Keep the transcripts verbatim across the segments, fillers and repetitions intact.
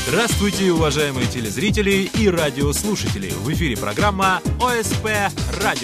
Здравствуйте, уважаемые телезрители и радиослушатели! В эфире программа ОСП Радио.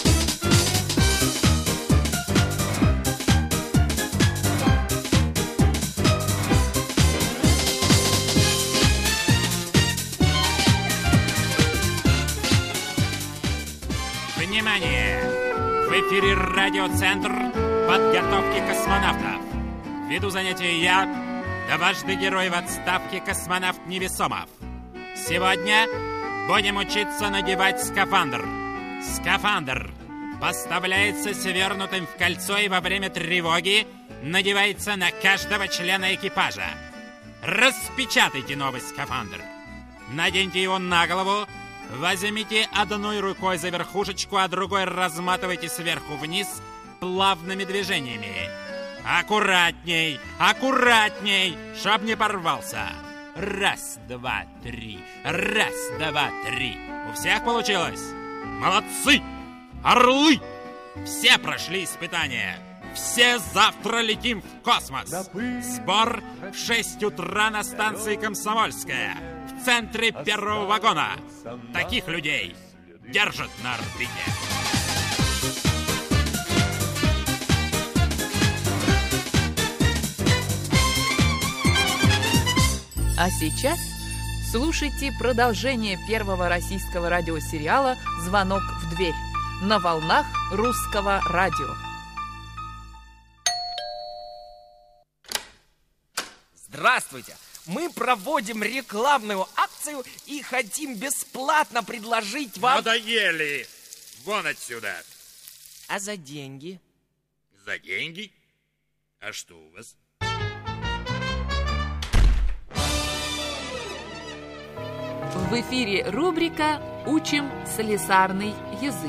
Внимание! В эфире радиоцентр подготовки космонавтов. Веду занятия я, дважды герой в отставке космонавт Невесомов. Сегодня будем учиться надевать скафандр. Скафандр поставляется свернутым в кольцо и во время тревоги надевается на каждого члена экипажа. Распечатайте новый скафандр. Наденьте его на голову. Возьмите одной рукой за верхушечку, а другой разматывайте сверху вниз плавными движениями. Аккуратней, аккуратней, чтоб не порвался. Раз, два, три. Раз, два, три. У всех получилось? Молодцы! Орлы! Все прошли испытания. Все завтра летим в космос. Сбор в шесть утра на станции Комсомольская. В центре первого вагона. Таких людей держат на орбите. А сейчас слушайте продолжение первого российского радиосериала «Звонок в дверь» на волнах Русского радио. Здравствуйте! Мы проводим рекламную акцию и хотим бесплатно предложить вам... Надоели! Вон отсюда! А за деньги? За деньги? А что у вас? В эфире рубрика «Учим слесарный язык».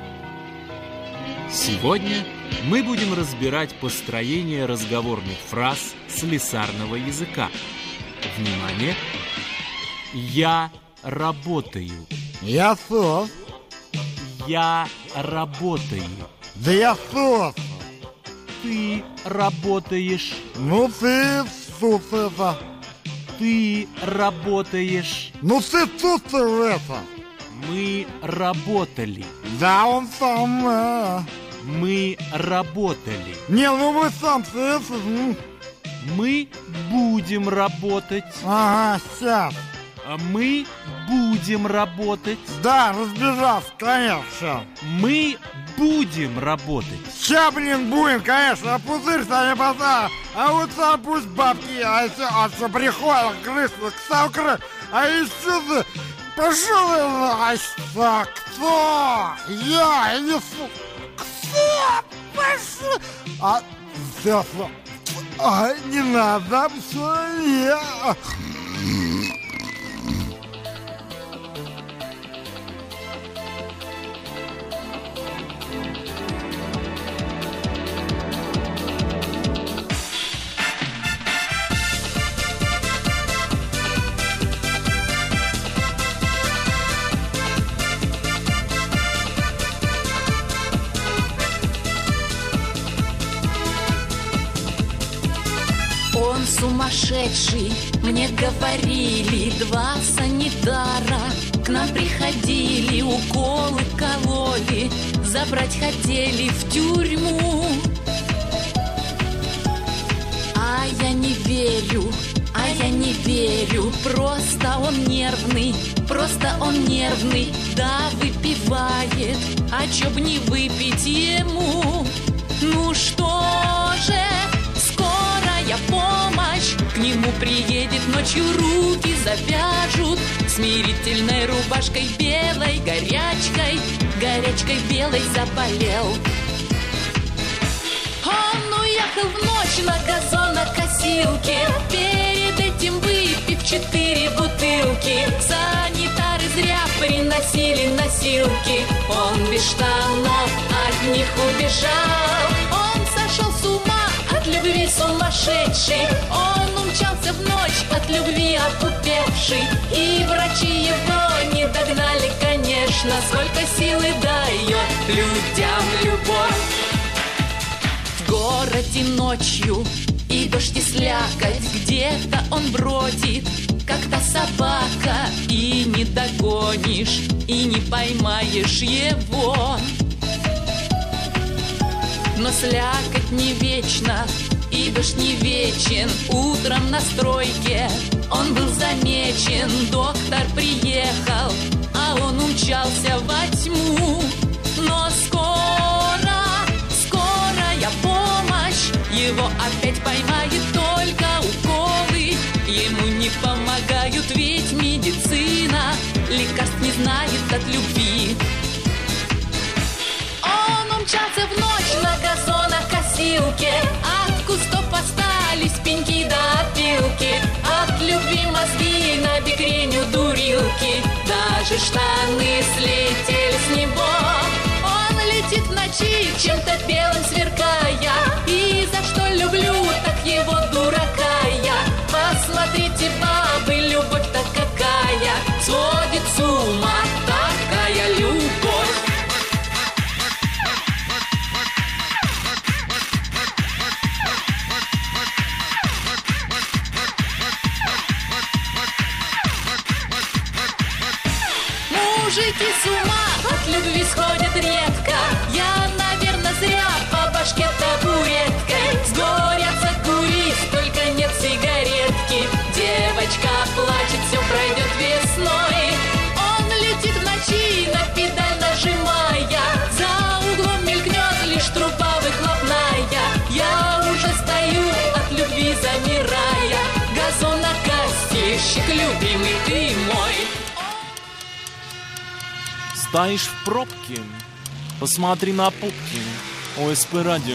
Сегодня мы будем разбирать построение разговорных фраз слесарного языка. Внимание! Я работаю. Я сос. Я работаю. Да я сос. Ты работаешь. Ну ты сос это. Ты работаешь. Ну ты тут это. Мы работали. Да он сам. э. Мы работали. Не, ну вы сам это. ну. Мы будем работать. Ага, сейчас. А Мы будем работать. Да, разбежался, конечно. Мы будем работать. Ща, блин, будем, конечно, а пузырь-то не познал. А вот там пусть бабки, а все, а все приходят, крысы, к крыс. А еще ты, пошел, а что, кто? Я, я не фу. Кто? Пошел. А, все, все. А, не надо, все, я... Он сумасшедший, мне говорили два санитара. К нам приходили, уколы кололи, забрать хотели в тюрьму. А я не верю, а я не верю. Просто он нервный, просто он нервный. Да, выпивает, а чё б не выпить ему? Ну что же, скорая помощь к нему приедет, ночью руки завяжут смирительной рубашкой белой, горячкой, горячкой белой заболел. Он уехал в ночь на газонокосилке, перед этим выпив четыре бутылки. Санитары зря приносили носилки, он без штанов от них убежал. Он сошел с ума от любви сумасшедший, он умчался в ночь от любви опупевший. И врачи его не догнали, конечно, сколько силы дает людям любовь. В городе ночью и дождь и слякоть, где-то он бродит, как та собака, и не догонишь, и не поймаешь его. Но слякоть не вечна, и дождь не вечен. Утром на стройке он был замечен. Доктор приехал, а он умчался во тьму. Но скоро, скорая помощь его опять поймает, только уколы ему не помогают. Ведь медицина лекарств не знает от любви. Он умчался в ночь на газонокосилке. От кустов остались пеньки до опилки. От любви мозги на бекрень у дурилки. Даже штаны слетели с него. Он летит в ночи, чем-то белым сверкая. И за что люблю, так его дурака я. Посмотрите, бабы, любовь-то какая. Сводит с ума такая любовь. Мужики с ума от любви сходят редко. Я, наверное, зря по башке табуреткой. С горя закурить, только нет сигаретки. Девочка плачет, все пройдет весной. Он летит в ночи, на педаль нажимая. За углом мелькнет лишь труба выхлопная. Я уже стою от любви замирая. Газонокосильщик, любимый ты мой. Стоишь в пробке, посмотри на пупки. ОСП радио.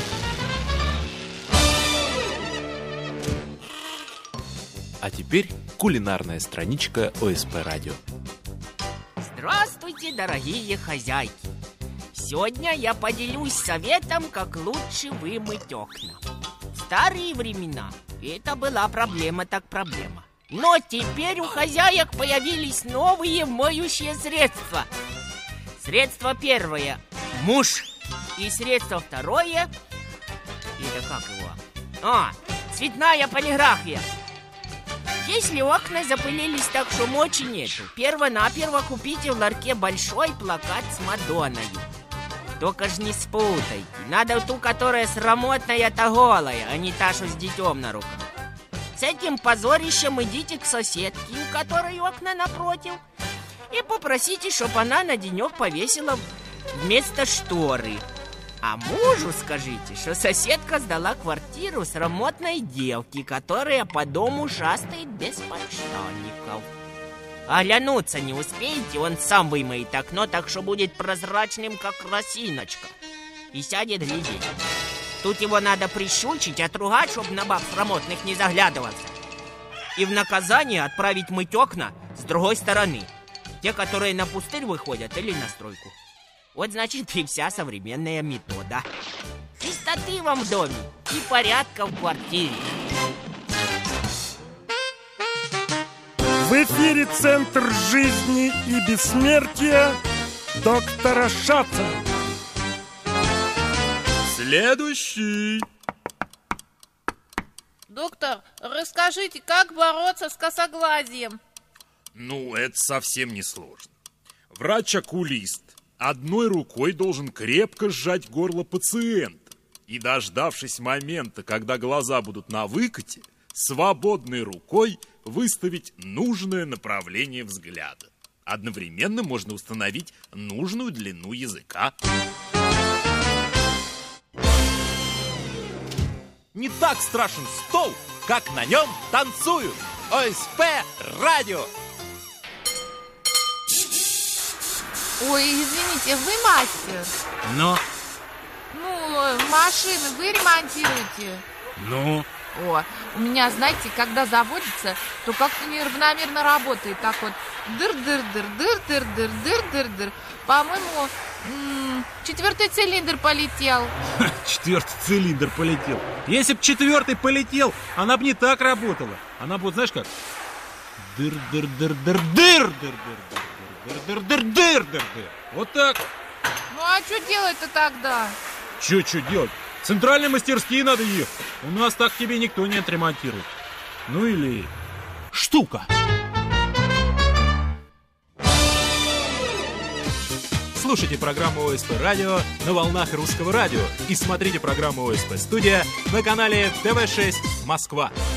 А теперь кулинарная страничка ОСП радио. Здравствуйте, дорогие хозяйки. Сегодня я поделюсь советом, как лучше вымыть окна. В старые времена это была проблема так проблема. Но теперь у хозяек появились новые моющие средства. Средство первое – муж. И средство второе – это как его? А, цветная полиграфия. Если окна запылились так, что мочи нету, перво-наперво купите в ларьке большой плакат с Мадонной. Только ж не спутайте. Надо ту, которая срамотная-то голая, а не та, что с детем на руках. С этим позорищем идите к соседке, у которой окна напротив, и попросите, чтобы она на денек повесила вместо шторы. А мужу скажите, что соседка сдала квартиру срамотной девке, которая по дому шастает без подштанников. Оглянуться не успеете, он сам вымоет окно, так что будет прозрачным, как росиночка, и сядет глядеть. Тут его надо прищучить, отругать, чтобы на баб срамотных не заглядывался. И в наказание отправить мыть окна с другой стороны. Те, которые на пустырь выходят или на стройку. Вот значит и вся современная метода. Чистоты вам в доме и порядка в квартире. В эфире Центр жизни и бессмертия доктора Шаца. Следующий. Доктор, расскажите, как бороться с косоглазием? Ну, это совсем не сложно. Врач-окулист одной рукой должен крепко сжать горло пациента и, дождавшись момента, когда глаза будут на выкате, свободной рукой выставить нужное направление взгляда. Одновременно можно установить нужную длину языка. Не так страшен стол, как на нем танцуют. ОСП радио. Ой, извините, вы мастер? Но, Ну, машины вы ремонтируете? ну... О, у меня, знаете, когда заводится, то как-то неравномерно работает. Так вот, дыр-дыр-дыр-дыр-дыр-дыр-дыр-дыр-дыр. По-моему, м- четвертый цилиндр полетел. Четвертый цилиндр полетел. Если б четвертый полетел, она бы не так работала. Она бы, вот знаешь как? Дыр-дыр-дыр-дыр-дыр-дыр-дыр-дыр-дыр-дыр-дыр-дыр. Вот так. Ну, а что делать-то тогда? Че, что делать? В центральные мастерские надо ехать. У нас так тебе никто не отремонтирует. Ну или штука. Слушайте программу ОСП Радио на волнах Русского радио и смотрите программу ОСП Студия на канале тэ вэ шесть Москва.